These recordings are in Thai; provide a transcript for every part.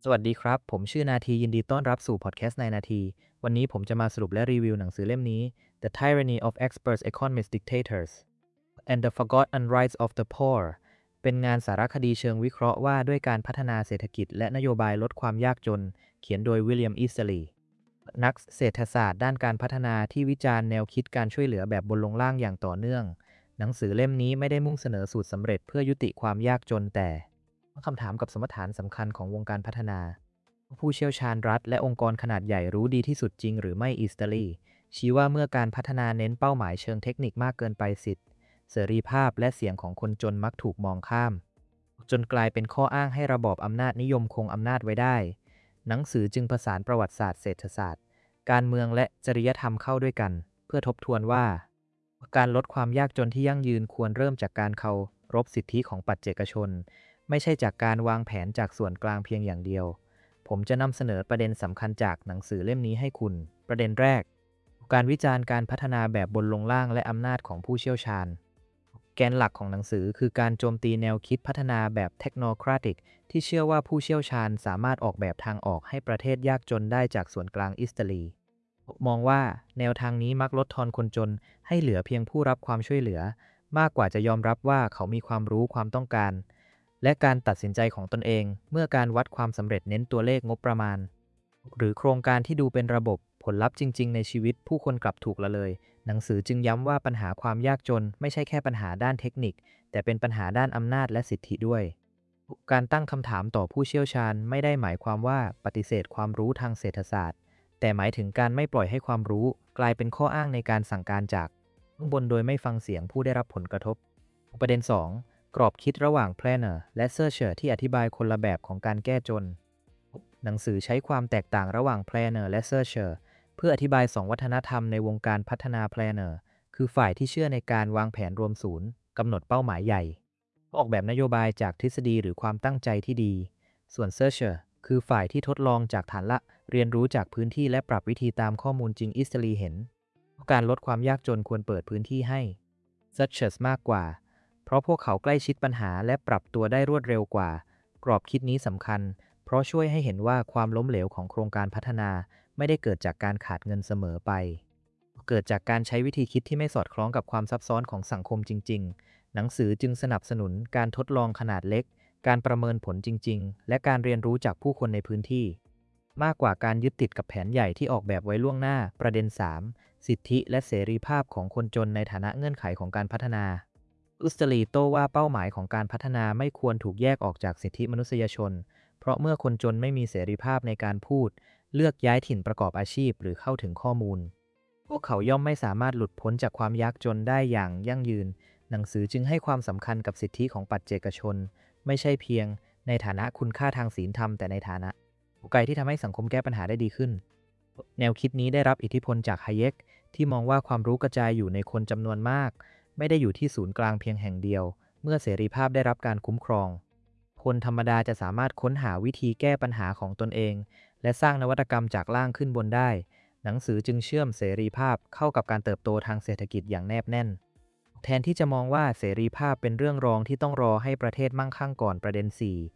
สวัสดีครับผมชื่อนาทียินดีต้อนรับสู่พอดแคสต์ในนาทีวันนี้ผมจะมาสรุปและรีวิวหนังสือเล่มนี้ The Tyranny of Experts Economists Dictators and the Forgotten Rights of the Poor เป็นงานสารคดีเชิงวิเคราะห์ว่าด้วยการพัฒนาเศรษฐกิจและนโยบายลดความยากจนเขียนโดยวิลเลียมอีสลีย์นักเศรษฐศาสตร์ด้านการพัฒนาที่วิจารณ์แนวคิดการช่วยเหลือแบบบนลงล่างอย่างต่อเนื่องหนังสือเล่มนี้ไม่ได้มุ่งเสนอสูตรสำเร็จเพื่อยุติความยากจนแต่คำถามกับสมมติฐานสำคัญของวงการพัฒนา ผู้เชี่ยวชาญรัฐและองค์กรขนาดใหญ่รู้ดีที่สุดจริงหรือไม่อีสเตอรีชี้ว่าเมื่อการพัฒนาเน้นเป้าหมายเชิงเทคนิคมากเกินไปสิทธิเสรีภาพและเสียงของคนจนมักถูกมองข้ามจนกลายเป็นข้ออ้างให้ระบอบอำนาจนิยมคงอำนาจไว้ได้หนังสือจึงผสานประวัติศาสตร์เศรษฐศาสตร์การเมืองและจริยธรรมเข้าด้วยกันเพื่อทบทวนว่าการลดความยากจนที่ยั่งยืนควรเริ่มจากการเคารพสิทธิของปัจเจกชนไม่ใช่จากการวางแผนจากส่วนกลางเพียงอย่างเดียว ผมจะนำเสนอประเด็นสำคัญจากหนังสือเล่มนี้ให้คุณ ประเด็นแรก การวิจารณ์การพัฒนาแบบบนลงล่างและอำนาจของผู้เชี่ยวชาญ แกนหลักของหนังสือคือการโจมตีแนวคิดพัฒนาแบบเทคโนแครติกที่เชื่อว่าผู้เชี่ยวชาญสามารถออกแบบทางออกให้ประเทศยากจนได้จากส่วนกลางอิสราเอลมองว่าแนวทางนี้มักลดทอนคนจนให้เหลือเพียงผู้รับความช่วยเหลือมากกว่าจะยอมรับว่าเขามีความรู้ความต้องการและการตัดสินใจของตนเองเมื่อการวัดความสำเร็จเน้นตัวเลขงบประมาณหรือโครงการที่ดูเป็นระบบผลลัพธ์จริงๆในชีวิตผู้คนกลับถูกละเลยหนังสือจึงย้ำว่าปัญหาความยากจนไม่ใช่แค่ปัญหาด้านเทคนิคแต่เป็นปัญหาด้านอำนาจและสิทธิด้วยการตั้งคำถามต่อผู้เชี่ยวชาญไม่ได้หมายความว่าปฏิเสธความรู้ทางเศรษฐศาสตร์แต่หมายถึงการไม่ปล่อยให้ความรู้กลายเป็นข้ออ้างในการสั่งการจากข้างบนโดยไม่ฟังเสียงผู้ได้รับผลกระทบประเด็น2กรอบคิดระหว่าง Planner และ Searcher ที่อธิบายคนละแบบของการแก้จนหนังสือใช้ความแตกต่างระหว่าง Planner และ Searcher เพื่ออธิบาย2วัฒนธรรมในวงการพัฒนา Planner คือฝ่ายที่เชื่อในการวางแผนรวมศูนย์กำหนดเป้าหมายใหญ่ออกแบบนโยบายจากทฤษฎีหรือความตั้งใจที่ดีส่วน Searcher คือฝ่ายที่ทดลองจากฐานละเรียนรู้จากพื้นที่และปรับวิธีตามข้อมูลจริงอิสรีเห็นการลดความยากจนควรเปิดพื้นที่ให้ Searchers มากกว่าเพราะพวกเขาใกล้ชิดปัญหาและปรับตัวได้รวดเร็วกว่ากรอบคิดนี้สำคัญเพราะช่วยให้เห็นว่าความล้มเหลวของโครงการพัฒนาไม่ได้เกิดจากการขาดเงินเสมอไปเกิดจากการใช้วิธีคิดที่ไม่สอดคล้องกับความซับซ้อนของสังคมจริงๆหนังสือจึงสนับสนุนการทดลองขนาดเล็กการประเมินผลจริงๆและการเรียนรู้จากผู้คนในพื้นที่มากกว่าการยึดติดกับแผนใหญ่ที่ออกแบบไว้ล่วงหน้าประเด็น3สิทธิและเสรีภาพของคนจนในฐานะเงื่อนไขของการพัฒนา อุสตรีโต้ว่าเป้าหมายของการพัฒนาไม่ควรถูกแยกออกจากสิทธิมนุษยชน เพราะเมื่อคนจนไม่มีเสรีภาพในการพูด เลือกย้ายถิ่นประกอบอาชีพหรือเข้าถึงข้อมูล พวกเขาย่อมไม่สามารถหลุดพ้นจากความยากจนได้อย่างยั่งยืน หนังสือจึงให้ความสำคัญกับสิทธิของปัจเจกชน ไม่ใช่เพียงในฐานะคุณค่าทางศีลธรรมแต่ในฐานะกลไกที่ทำให้สังคมแก้ปัญหาได้ดีขึ้น แนวคิดนี้ได้รับอิทธิพลจากไฮเยกที่มองว่าความรู้กระจายอยู่ในคนจำนวนมาก ไม่ได้อยู่ที่ศูนย์กลางเพียงแห่งเดียว เมื่อเสรีภาพได้รับการคุ้มครอง คนธรรมดาจะสามารถค้นหาวิธีแก้ปัญหาของตนเอง และสร้างนวัตกรรมจากล่างขึ้นบนได้ หนังสือจึงเชื่อมเสรีภาพเข้ากับการเติบโตทางเศรษฐกิจอย่างแนบแน่น แทนที่จะมองว่าเสรีภาพเป็นเรื่องรองที่ต้องรอให้ประเทศมั่งคั่งก่อนประเด็น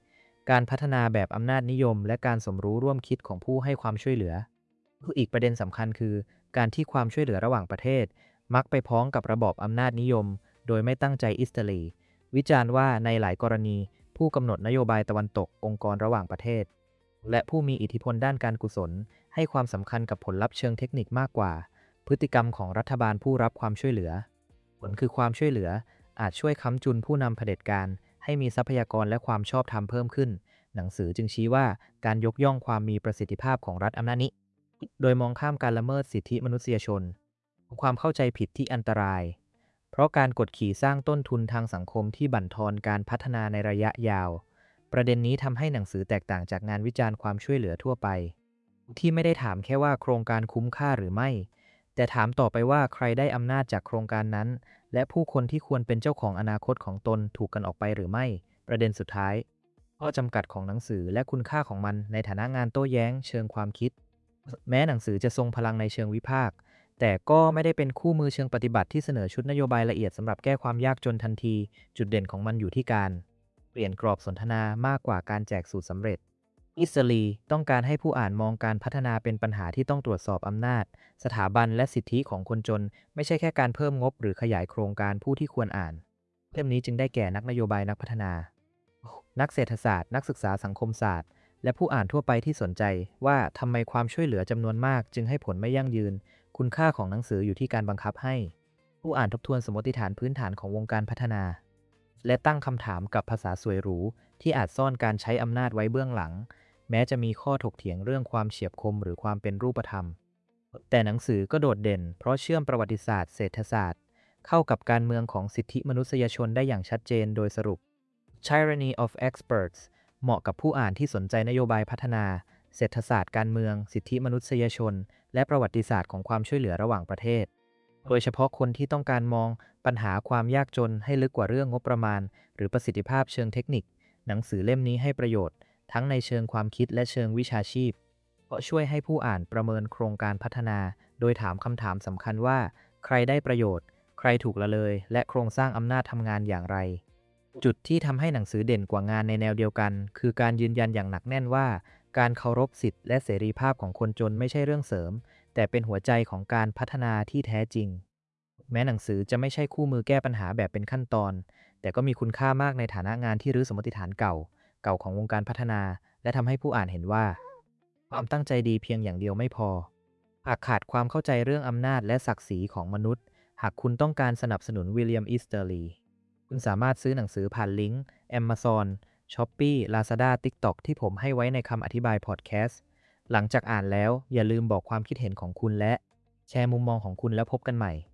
4การพัฒนาแบบอำนาจนิยมและการสมรู้ร่วมคิดของผู้ให้ความช่วยเหลือ อีกประเด็นสำคัญคือการที่ความช่วยเหลือระหว่างประเทศมักไปพ้องกับระบอบอำนาจนิยมโดยไม่ตั้งใจอิสราเอลวิจารณ์ว่าในหลายกรณีผู้กำหนดนโยบายตะวันตกองค์กรระหว่างประเทศและผู้มีอิทธิพลด้านการกุศลให้ความสำคัญกับผลลัพธ์เชิงเทคนิคมากกว่าพฤติกรรมของรัฐบาลผู้รับความช่วยเหลือผลคือความช่วยเหลืออาจช่วยค้ำจุนผู้นำเผด็จการให้มีทรัพยากรและความชอบธรรมเพิ่มขึ้นหนังสือจึงชี้ว่าการยกย่องความมีประสิทธิภาพของรัฐอำนาจนี้โดยมองข้ามการละเมิดสิทธิมนุษยชนความเข้าใจผิดที่อันตรายเพราะการกดขี่สร้างต้นทุนทางสังคมที่บั่นทอนการพัฒนาในระยะยาวประเด็นนี้ทำให้หนังสือแตกต่างจากงานวิจารณ์ความช่วยเหลือทั่วไปที่ไม่ได้ถามแค่ว่าโครงการคุ้มค่าหรือไม่แต่ถามต่อไปว่าใครได้อำนาจจากโครงการนั้นและผู้คนที่ควรเป็นเจ้าของอนาคตของตนถูกกันออกไปหรือไม่ประเด็นสุดท้ายข้อจำกัดของหนังสือและคุณค่าของมันในฐานะงานโต้แย้งเชิงความคิดแม้หนังสือจะทรงพลังในเชิงวิพากษ์แต่ก็ไม่ได้เป็นคู่มือเชิงปฏิบัติที่เสนอชุดนโยบายละเอียดสำหรับแก้ความยากจนทันทีจุดเด่นของมันอยู่ที่การเปลี่ยนกรอบสนทนามากกว่าการแจกสูตรสำเร็จอิสลีต้องการให้ผู้อ่านมองการพัฒนาเป็นปัญหาที่ต้องตรวจสอบอำนาจสถาบันและสิทธิของคนจนไม่ใช่แค่การเพิ่มงบหรือขยายโครงการผู้ที่ควรอ่านเล่มนี้จึงได้แก่นักนโยบายนักพัฒนานักเศรษฐศาสตร์นักศึกษาสังคมศาสตร์และผู้อ่านทั่วไปที่สนใจว่าทำไมความช่วยเหลือจำนวนมากจึงให้ผลไม่ยั่งยืนคุณค่าของหนังสืออยู่ที่การบังคับให้ผู้อ่านทบทวนสมมติฐานพื้นฐานของวงการพัฒนาและตั้งคำถามกับภาษาสวยหรูที่อาจซ่อนการใช้อำนาจไว้เบื้องหลังแม้จะมีข้อถกเถียงเรื่องความเฉียบคมหรือความเป็นรูปธรรมแต่หนังสือก็โดดเด่นเพราะเชื่อมประวัติศาสตร์เศรษฐศาสตร์เข้ากับการเมืองของสิทธิมนุษยชนได้อย่างชัดเจนโดยสรุป Tyranny of Experts เหมาะกับผู้อ่านที่สนใจนโยบายพัฒนาเศรษฐศาสตร์การเมืองสิทธิมนุษยชนและประวัติศาสตร์ของความช่วยเหลือระหว่างประเทศโดยเฉพาะคนที่ต้องการมองปัญหาความยากจนให้ลึกกว่าเรื่องงบประมาณหรือประสิทธิภาพเชิงเทคนิคหนังสือเล่มนี้ให้ประโยชน์ทั้งในเชิงความคิดและเชิงวิชาชีพเพราะช่วยให้ผู้อ่านประเมินโครงการพัฒนาโดยถามคำถามสำคัญว่าใครได้ประโยชน์ใครถูกละเลยและโครงสร้างอำนาจทำงานอย่างไรจุดที่ทำให้หนังสือเด่นกว่างานในแนวเดียวกันคือการยืนยันอย่างหนักแน่นว่าการเคารพสิทธิและเสรีภาพของคนจนไม่ใช่เรื่องเสริมแต่เป็นหัวใจของการพัฒนาที่แท้จริงแม้หนังสือจะไม่ใช่คู่มือแก้ปัญหาแบบเป็นขั้นตอนแต่ก็มีคุณค่ามากในฐานะงานที่รื้อสมมติฐานเก่าของวงการพัฒนาและทำให้ผู้อ่านเห็นว่าความตั้งใจดีเพียงอย่างเดียวไม่พอหากขาดความเข้าใจเรื่องอำนาจและศักดิ์ศรีของมนุษย์หากคุณต้องการสนับสนุนวิลเลียมอีสเตอร์ลีคุณสามารถซื้อหนังสือผ่านลิงก์ Amazon Shopee Lazada TikTok ที่ผมให้ไว้ในคำอธิบายพอดแคสต์หลังจากอ่านแล้วอย่าลืมบอกความคิดเห็นของคุณและแชร์มุมมองของคุณแล้วพบกันใหม่